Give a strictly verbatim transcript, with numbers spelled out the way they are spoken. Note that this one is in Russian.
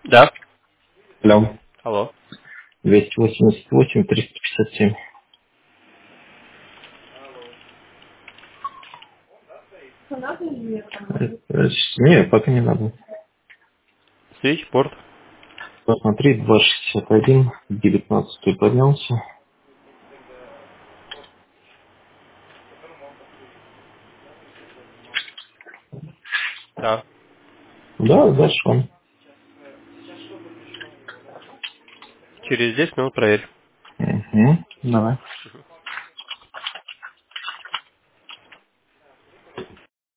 Да. Алло. Алло. двести восемьдесят восемь триста пятьдесят семь. Э, э, Нет, пока не надо. Свитчборд. Посмотри, два шестьдесят один, девятнадцать поднялся. Да. Да, дальше он. Через десять минут проверь. Угу. Давай.